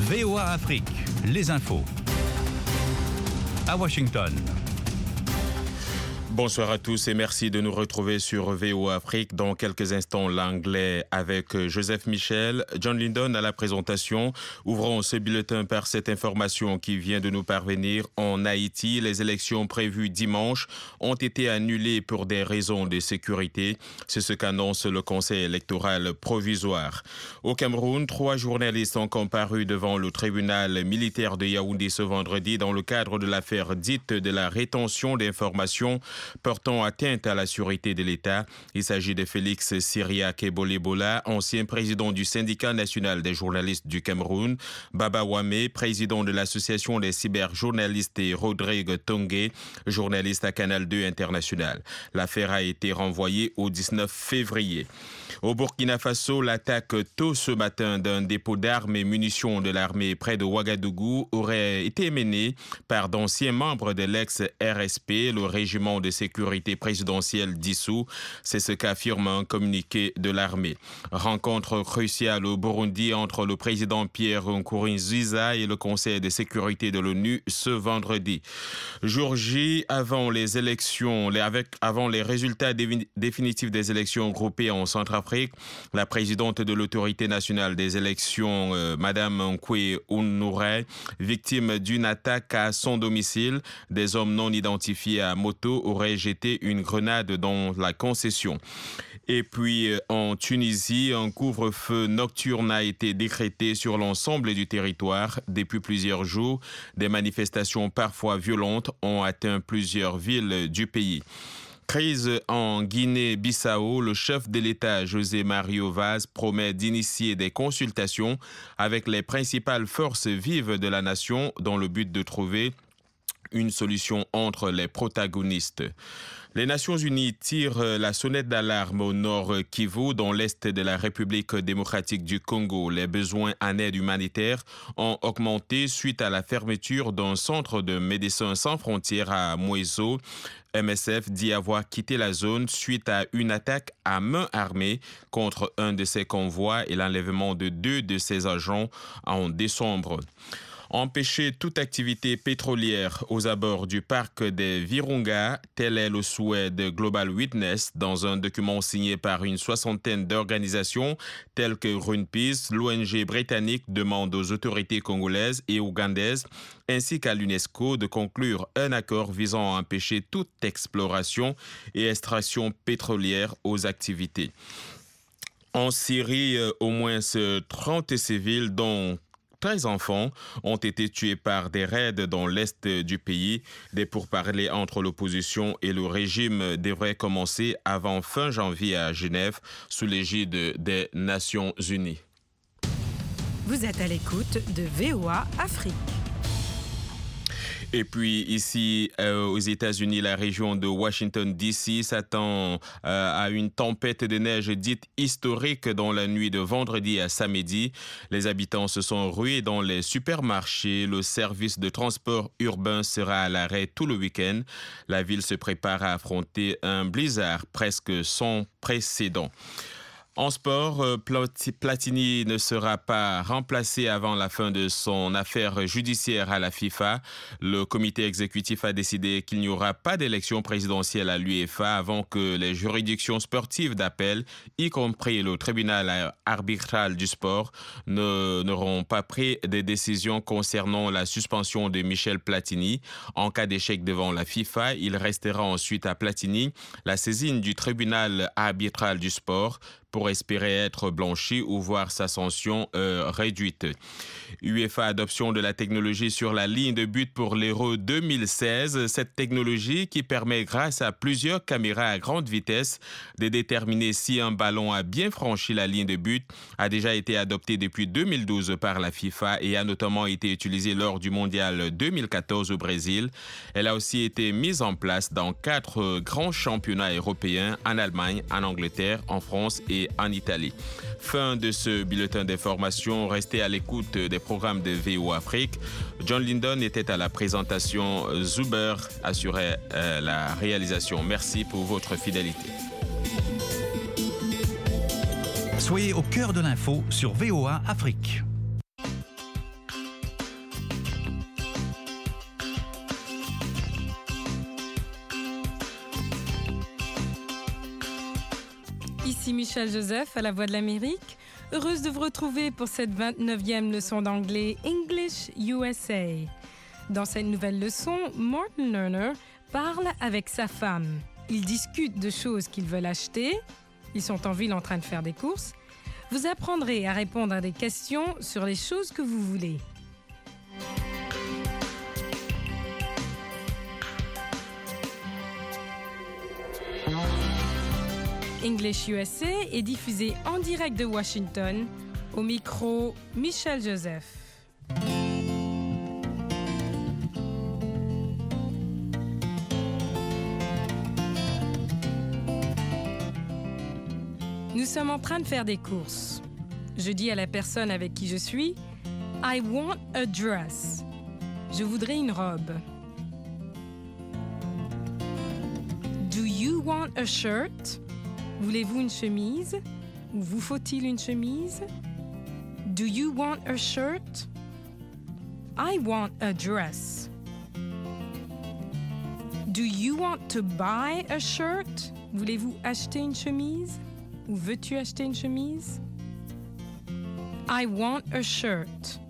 VOA Afrique, les infos. À Washington. Bonsoir à tous et merci de nous retrouver sur VOA Afrique. Dans quelques instants, l'anglais avec Joseph Michel. John Lindon à la présentation. Ouvrons ce bulletin par cette information qui vient de nous parvenir. En Haïti, les élections prévues dimanche ont été annulées pour des raisons de sécurité. C'est ce qu'annonce le Conseil électoral provisoire. Au Cameroun, 3 journalistes ont comparu devant le tribunal militaire de Yaoundé ce vendredi dans le cadre de l'affaire dite de la rétention d'informations portant atteinte à la sûreté de l'État. Il s'agit de Félix Syriac Ebolebola, ancien président du syndicat national des journalistes du Cameroun, Baba Wame, président de l'association des cyberjournalistes et Rodrigue Tongué, journaliste à Canal 2 International. L'affaire a été renvoyée au 19 février. Au Burkina Faso, l'attaque tôt ce matin d'un dépôt d'armes et munitions de l'armée près de Ouagadougou aurait été menée par d'anciens membres de l'ex-RSP, le régiment de sécurité présidentielle dissous. C'est ce qu'affirme un communiqué de l'armée. Rencontre cruciale au Burundi entre le président Pierre Nkurunziza et le Conseil de sécurité de l'ONU ce vendredi. Jour J, avant les résultats définitifs des élections groupées en Centrafrique, la présidente de l'autorité nationale des élections, Madame Nkwe Ounouré, victime d'une attaque à son domicile, des hommes non identifiés à moto auraient jeté une grenade dans la concession. Et puis en Tunisie, un couvre-feu nocturne a été décrété sur l'ensemble du territoire. Depuis plusieurs jours, des manifestations parfois violentes ont atteint plusieurs villes du pays. Crise en Guinée-Bissau, le chef de l'État, José Mario Vaz, promet d'initier des consultations avec les principales forces vives de la nation dans le but de trouver une solution entre les protagonistes. Les Nations Unies tirent la sonnette d'alarme au nord Kivu, dans l'est de la République démocratique du Congo. Les besoins en aide humanitaire ont augmenté suite à la fermeture d'un centre de Médecins sans frontières à Mweso. MSF dit avoir quitté la zone suite à une attaque à main armée contre un de ses convois et l'enlèvement de 2 de ses agents en décembre. Empêcher toute activité pétrolière aux abords du parc des Virunga, tel est le souhait de Global Witness dans un document signé par une soixantaine d'organisations telles que Greenpeace. L'ONG britannique demande aux autorités congolaises et ougandaises ainsi qu'à l'UNESCO de conclure un accord visant à empêcher toute exploration et extraction pétrolière aux activités. En Syrie, au moins 30 civils, dont 13 enfants, ont été tués par des raids dans l'est du pays. Des pourparlers entre l'opposition et le régime devraient commencer avant fin janvier à Genève, sous l'égide des Nations Unies. Vous êtes à l'écoute de VOA Afrique. Et puis ici, aux États-Unis, la région de Washington DC s'attend à une tempête de neige dite historique dans la nuit de vendredi à samedi. Les habitants se sont rués dans les supermarchés. Le service de transport urbain sera à l'arrêt tout le week-end. La ville se prépare à affronter un blizzard presque sans précédent. En sport, Platini ne sera pas remplacé avant la fin de son affaire judiciaire à la FIFA. Le comité exécutif a décidé qu'il n'y aura pas d'élection présidentielle à l'UEFA avant que les juridictions sportives d'appel, y compris le tribunal arbitral du sport, n'auront pas pris de décisions concernant la suspension de Michel Platini. En cas d'échec devant la FIFA, il restera ensuite à Platini la saisine du tribunal arbitral du sport pour espérer être blanchi ou voir sa sanction réduite. UEFA adoption de la technologie sur la ligne de but pour l'Euro 2016. Cette technologie qui permet, grâce à plusieurs caméras à grande vitesse, de déterminer si un ballon a bien franchi la ligne de but, a déjà été adoptée depuis 2012 par la FIFA et a notamment été utilisée lors du Mondial 2014 au Brésil. Elle a aussi été mise en place dans 4 grands championnats européens, en Allemagne, en Angleterre, en France et en Italie. Fin de ce bulletin d'information. Restez à l'écoute des programmes de VOA Afrique. John Lindon était à la présentation. Zuber assurait la réalisation. Merci pour votre fidélité. Soyez au cœur de l'info sur VOA Afrique. Ici Michel Joseph à la Voix de l'Amérique. Heureuse de vous retrouver pour cette 29e leçon d'anglais English USA. Dans cette nouvelle leçon, Martin Lerner parle avec sa femme. Ils discutent de choses qu'ils veulent acheter. Ils sont en ville en train de faire des courses. Vous apprendrez à répondre à des questions sur les choses que vous voulez. English USA est diffusé en direct de Washington, au micro Michel Joseph. Nous sommes en train de faire des courses. Je dis à la personne avec qui je suis, I want a dress. Je voudrais une robe. Do you want a shirt? Voulez-vous une chemise? Ou vous faut-il une chemise? Do you want a shirt? I want a dress. Do you want to buy a shirt? Voulez-vous acheter une chemise? Ou veux-tu acheter une chemise? I want a shirt.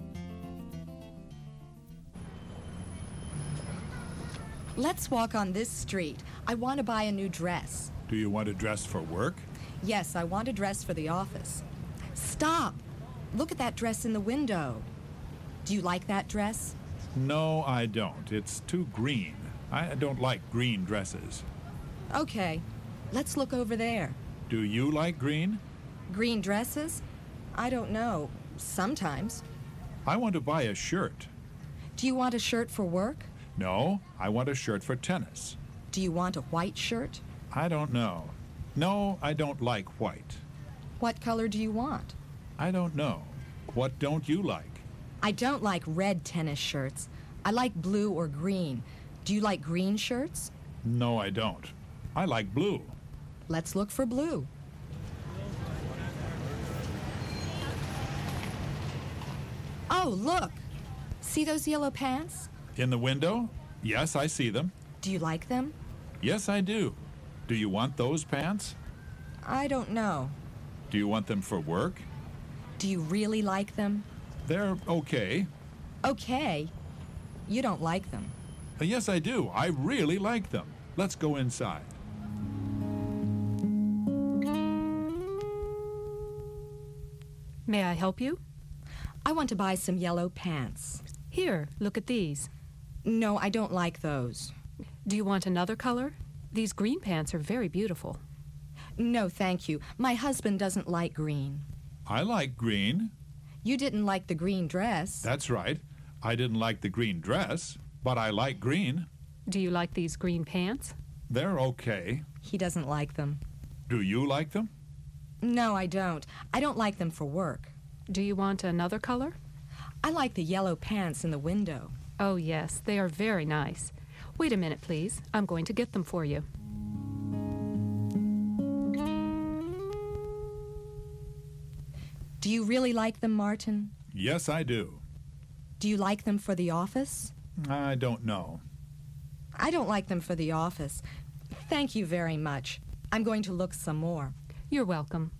Let's walk on this street. I want to buy a new dress. Do you want a dress for work? Yes, I want a dress for the office. Stop! Look at that dress in the window. Do you like that dress? No, I don't. It's too green. I don't like green dresses. Okay, let's look over there. Do you like green? Green dresses? I don't know. Sometimes. I want to buy a shirt. Do you want a shirt for work? No, I want a shirt for tennis. Do you want a white shirt? I don't know. No, I don't like white. What color do you want? I don't know. What don't you like? I don't like red tennis shirts. I like blue or green. Do you like green shirts? No, I don't. I like blue. Let's look for blue. Oh, look! See those yellow pants? In the window? Yes, I see them. Do you like them? Yes, I do. Do you want those pants? I don't know. Do you want them for work? Do you really like them? They're okay. Okay. You don't like them. Yes, I do. I really like them. Let's go inside. May I help you? I want to buy some yellow pants. Here, look at these. No, I don't like those. Do you want another color? These green pants are very beautiful. No, thank you. My husband doesn't like green. I like green. You didn't like the green dress. That's right. I didn't like the green dress, but I like green. Do you like these green pants? They're okay. He doesn't like them. Do you like them? No, I don't. I don't like them for work. Do you want another color? I like the yellow pants in the window. Oh, yes, they are very nice. Wait a minute, please. I'm going to get them for you. Do you really like them, Martin? Yes, I do. Do you like them for the office? I don't know. I don't like them for the office. Thank you very much. I'm going to look some more. You're welcome.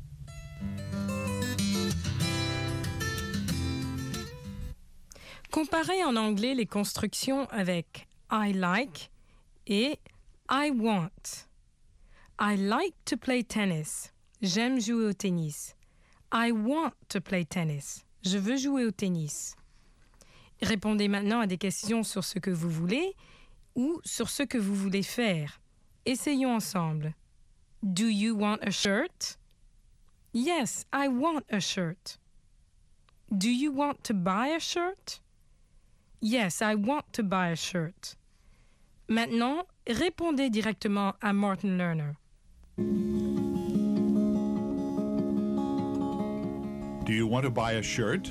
Comparez en anglais les constructions avec I like et I want. I like to play tennis. J'aime jouer au tennis. I want to play tennis. Je veux jouer au tennis. Répondez maintenant à des questions sur ce que vous voulez ou sur ce que vous voulez faire. Essayons ensemble. Do you want a shirt? Yes, I want a shirt. Do you want to buy a shirt? Yes, I want to buy a shirt. Maintenant, répondez directement à Martin Lerner. Do you want to buy a shirt?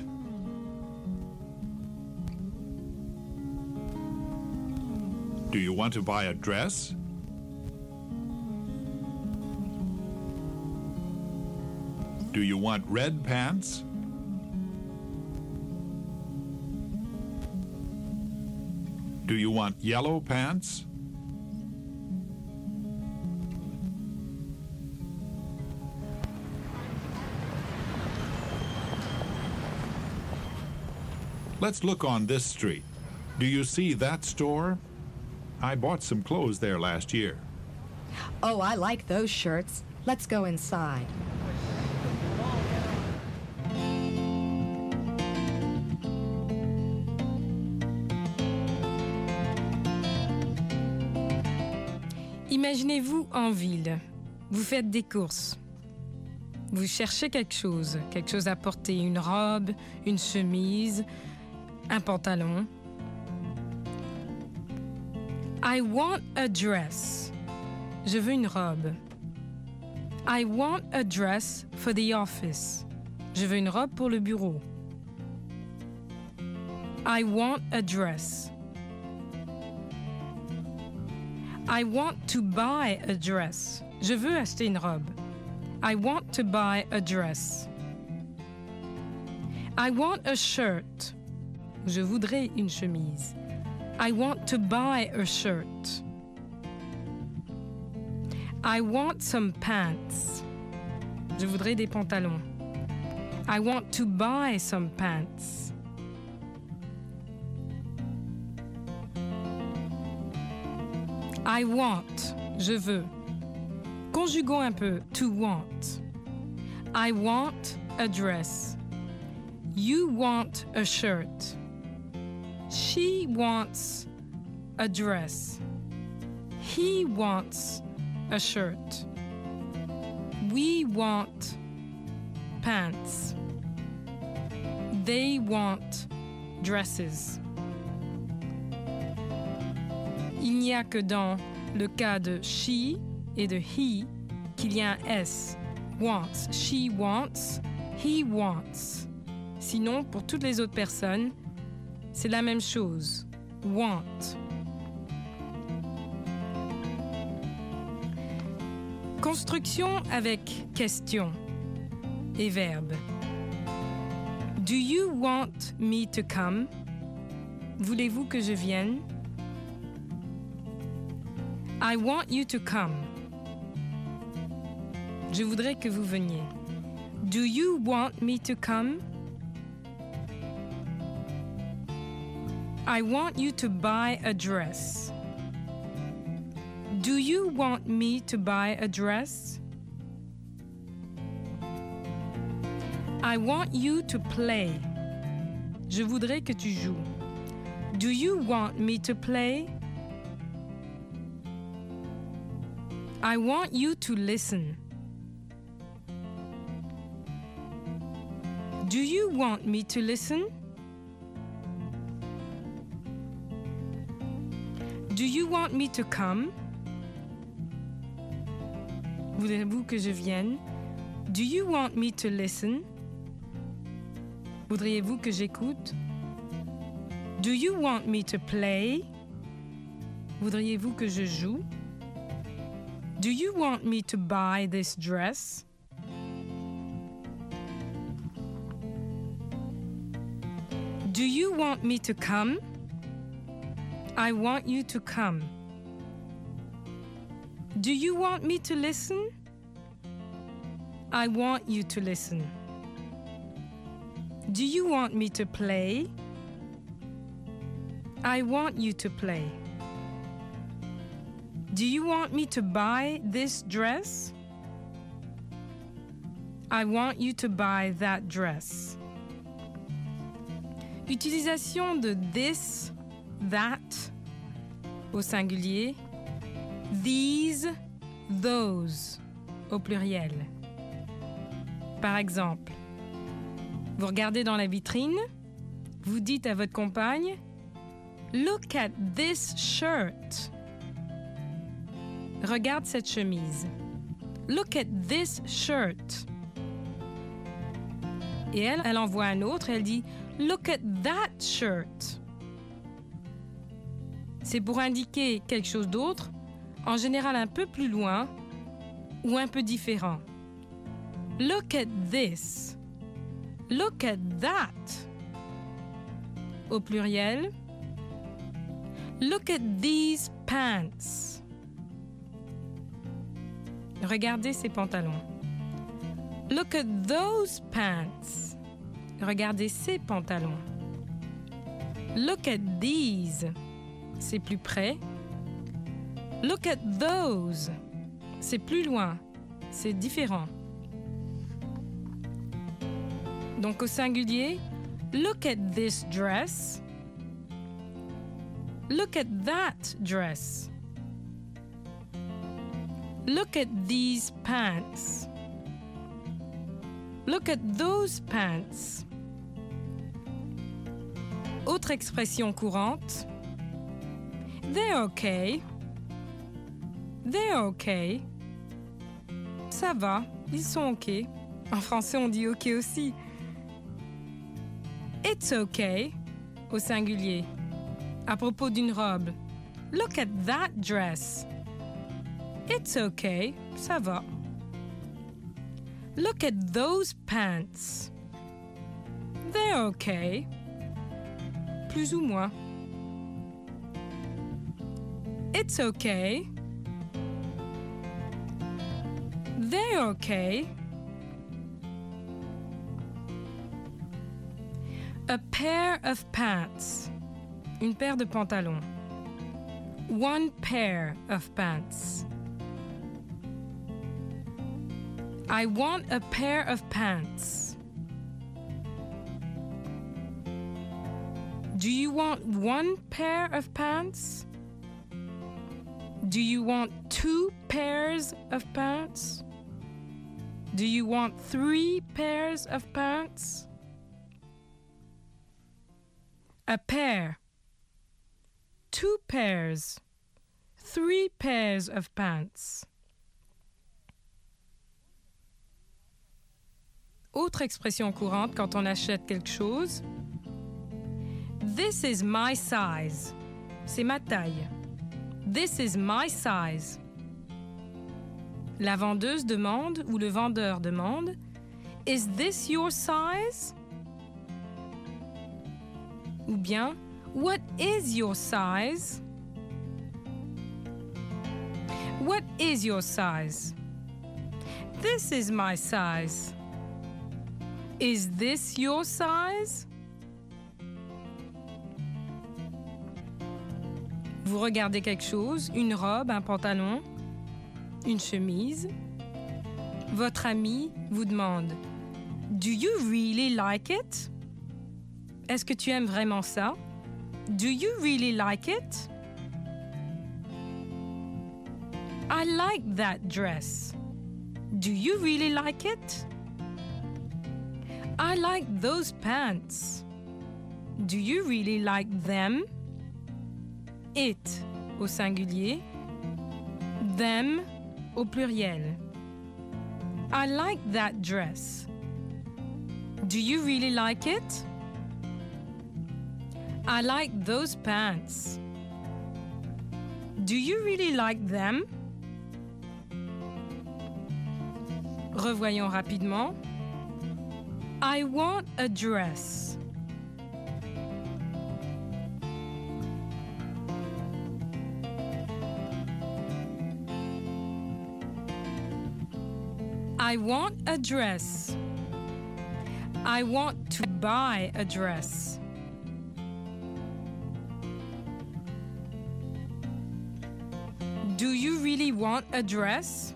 Do you want to buy a dress? Do you want red pants? Do you want yellow pants? Let's look on this street. Do you see that store? I bought some clothes there last year. Oh, I like those shirts. Let's go inside. Imaginez-vous en ville. Vous faites des courses. Vous cherchez quelque chose à porter, une robe, une chemise, un pantalon. I want a dress. Je veux une robe. I want a dress for the office. Je veux une robe pour le bureau. I want a dress. I want to buy a dress. Je veux acheter une robe. I want to buy a dress. I want a shirt. Je voudrais une chemise. I want to buy a shirt. I want some pants. Je voudrais des pantalons. I want to buy some pants. I want. Je veux. Conjuguons un peu. To want. I want a dress. You want a shirt. She wants a dress. He wants a shirt. We want pants. They want dresses. Il n'y a que dans le cas de she et de he qu'il y a un S. Wants. She wants. He wants. Sinon, pour toutes les autres personnes, c'est la même chose. Want. Construction avec question et verbe. Do you want me to come? Voulez-vous que je vienne? I want you to come. Je voudrais que vous veniez. Do you want me to come? I want you to buy a dress. Do you want me to buy a dress? I want you to play. Je voudrais que tu joues. Do you want me to play? I want you to listen. Do you want me to listen? Do you want me to come? Voulez-vous que je vienne? Do you want me to listen? Voudriez-vous que j'écoute? Do you want me to play? Voudriez-vous que je joue? Do you want me to buy this dress? Do you want me to come? I want you to come. Do you want me to listen? I want you to listen. Do you want me to play? I want you to play. Do you want me to buy this dress? I want you to buy that dress. Utilisation de this, that au singulier, these, those au pluriel. Par exemple, vous regardez dans la vitrine, vous dites à votre compagne, Look at this shirt. Regarde cette chemise. Look at this shirt. Et elle en voit un autre et elle dit Look at that shirt. C'est pour indiquer quelque chose d'autre, en général un peu plus loin ou un peu différent. Look at this. Look at that. Au pluriel. Look at these pants. Regardez ces pantalons. Look at those pants. Regardez ces pantalons. Look at these. C'est plus près. Look at those. C'est plus loin. C'est différent. Donc au singulier, look at this dress. Look at that dress. Look at these pants. Look at those pants. Autre expression courante. They're okay. They're okay. Ça va, ils sont ok. En français, on dit ok aussi. It's okay, au singulier. À propos d'une robe. Look at that dress. It's okay, ça va. Look at those pants. They're okay. Plus ou moins. It's okay. They're okay. A pair of pants. Une paire de pantalons. One pair of pants. I want a pair of pants. Do you want one pair of pants? Do you want 2 pairs of pants? Do you want 3 pairs of pants? A pair. 2 pairs. 3 pairs of pants. Autre expression courante quand on achète quelque chose. This is my size. C'est ma taille. This is my size. La vendeuse demande ou le vendeur demande, Is this your size? Ou bien, What is your size? What is your size? This is my size. Is this your size? Vous regardez quelque chose, une robe, un pantalon, une chemise. Votre ami vous demande Do you really like it? Est-ce que tu aimes vraiment ça? Do you really like it? I like that dress. Do you really like it? I like those pants. Do you really like them? It au singulier, them au pluriel. I like that dress. Do you really like it? I like those pants. Do you really like them? Revoyons rapidement. I want a dress. I want a dress. I want to buy a dress. Do you really want a dress?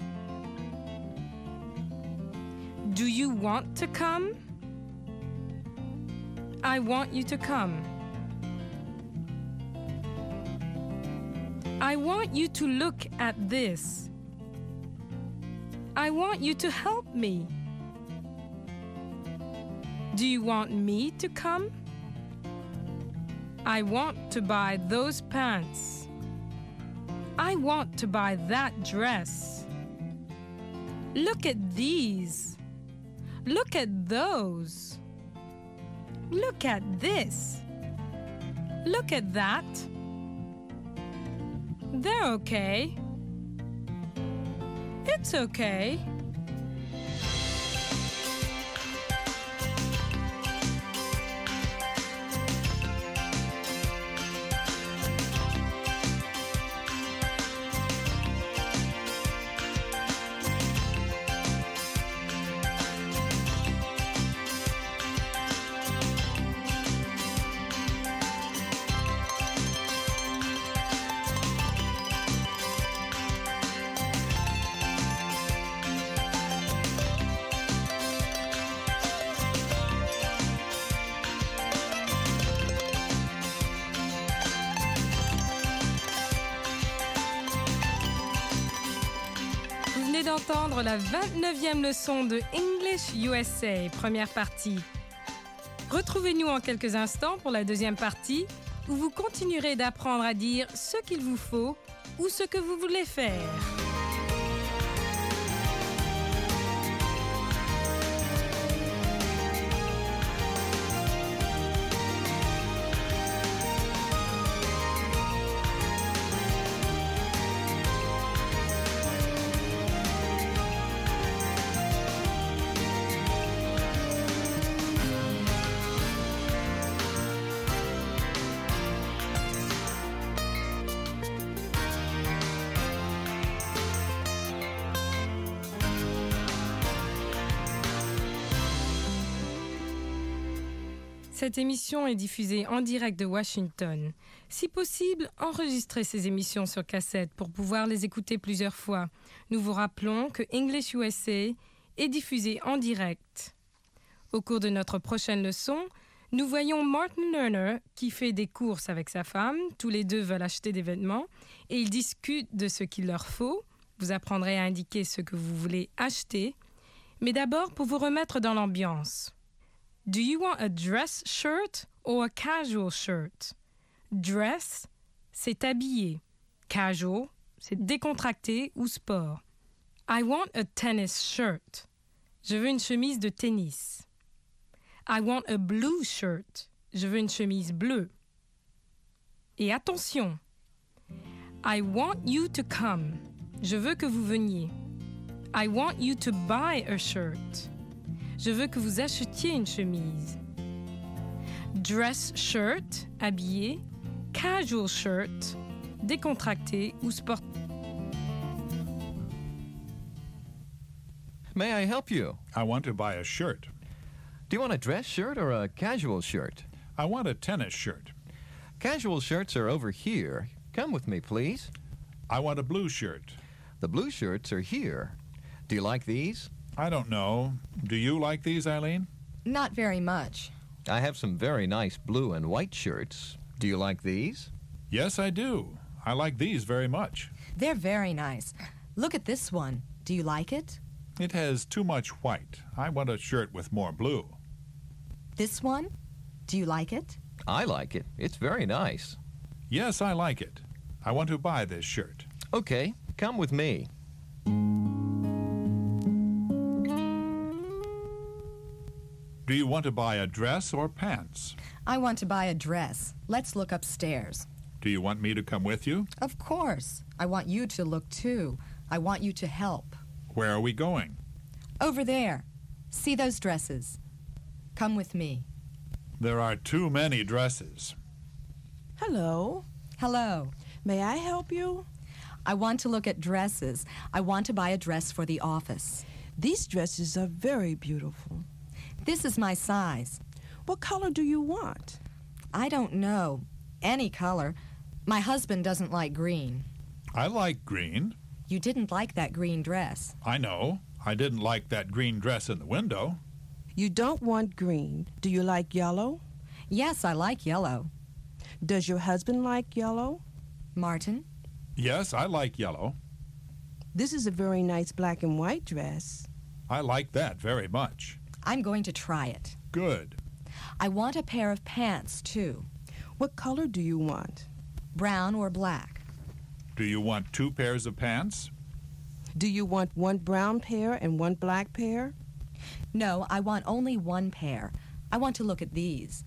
Do you want to come? I want you to come. I want you to look at this. I want you to help me. Do you want me to come? I want to buy those pants. I want to buy that dress. Look at these. Look at those. Look at this. Look at that. They're okay. It's okay. venez d'entendre la 29e leçon de English USA, première partie. Retrouvez-nous en quelques instants pour la deuxième partie, où vous continuerez d'apprendre à dire ce qu'il vous faut ou ce que vous voulez faire. Cette émission est diffusée en direct de Washington. Si possible, enregistrez ces émissions sur cassette pour pouvoir les écouter plusieurs fois. Nous vous rappelons que English USA est diffusé en direct. Au cours de notre prochaine leçon, nous voyons Martin Lerner qui fait des courses avec sa femme. Tous les deux veulent acheter des vêtements et ils discutent de ce qu'il leur faut. Vous apprendrez à indiquer ce que vous voulez acheter. Mais d'abord, pour vous remettre dans l'ambiance. Do you want a dress shirt or a casual shirt? Dress, c'est habillé. Casual, c'est décontracté ou sport. I want a tennis shirt. Je veux une chemise de tennis. I want a blue shirt. Je veux une chemise bleue. Et attention, I want you to come. Je veux que vous veniez. I want you to buy a shirt. Je veux que vous achetiez une chemise. Dress shirt, habillé. Casual shirt, décontracté ou sport. May I help you? I want to buy a shirt. Do you want a dress shirt or a casual shirt? I want a tennis shirt. Casual shirts are over here. Come with me, please. I want a blue shirt. The blue shirts are here. Do you like these? I don't know. Do you like these, Eileen? Not very much. I have some very nice blue and white shirts. Do you like these? Yes, I do. I like these very much. They're very nice. Look at this one. Do you like it? It has too much white. I want a shirt with more blue. This one? Do you like it? I like it. It's very nice. Yes, I like it. I want to buy this shirt. Okay, come with me. Do you want to buy a dress or pants? I want to buy a dress. Let's look upstairs. Do you want me to come with you? Of course. I want you to look too. I want you to help. Where are we going? Over there. See those dresses? Come with me. There are too many dresses. Hello. Hello. May I help you? I want to look at dresses. I want to buy a dress for the office. These dresses are very beautiful. This is my size. What color do you want? I don't know. Any color. My husband doesn't like green. I like green. You didn't like that green dress. I know. I didn't like that green dress in the window. You don't want green. Do you like yellow? Yes, I like yellow. Does your husband like yellow? Martin? Yes, I like yellow. This is a very nice black and white dress. I like that very much. I'm going to try it. Good. I want a pair of pants, too. What color do you want? Brown or black? Do you want 2 pairs of pants? Do you want one brown pair and one black pair? No, I want only one pair. I want to look at these.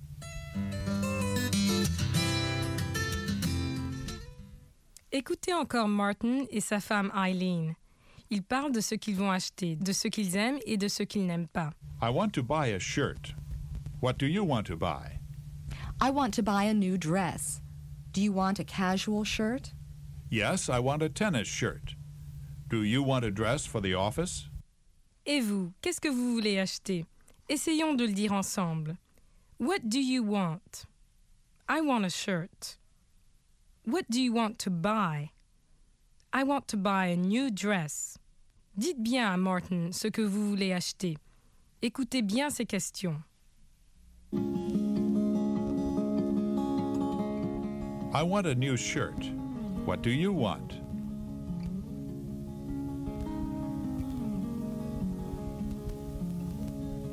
Écoutez encore Martin et sa femme Eileen. Ils parlent de ce qu'ils vont acheter, de ce qu'ils aiment et de ce qu'ils n'aiment pas. I want to buy a shirt. What do you want to buy? I want to buy a new dress. Do you want a casual shirt? Yes, I want a tennis shirt. Do you want a dress for the office? Et vous, qu'est-ce que vous voulez acheter? Essayons de le dire ensemble. What do you want? I want a shirt. What do you want to buy? I want to buy a new dress. Dites bien à Martin ce que vous voulez acheter. Écoutez bien ces questions. I want a new shirt. What do you want?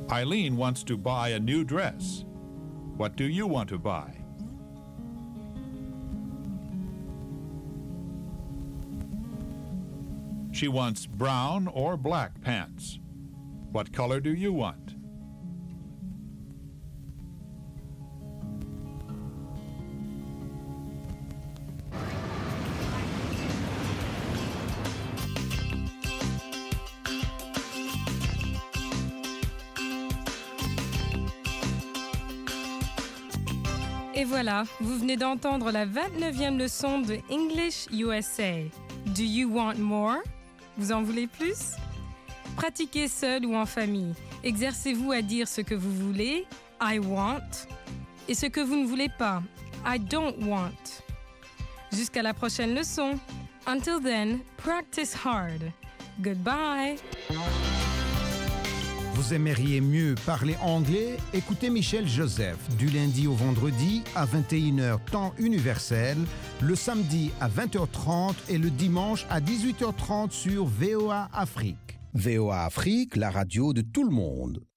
Eileen wants to buy a new dress. What do you want to buy? She wants brown or black pants. What color do you want? Et voilà, vous venez d'entendre la 29e leçon de English USA. Do you want more? Vous en voulez plus? Pratiquez seul ou en famille. Exercez-vous à dire ce que vous voulez, I want, et ce que vous ne voulez pas, I don't want. Jusqu'à la prochaine leçon. Until then, practice hard. Goodbye. Vous aimeriez mieux parler anglais? Écoutez Michel Joseph du lundi au vendredi à 21h temps universel, le samedi à 20h30 et le dimanche à 18h30 sur VOA Afrique. VOA Afrique, la radio de tout le monde.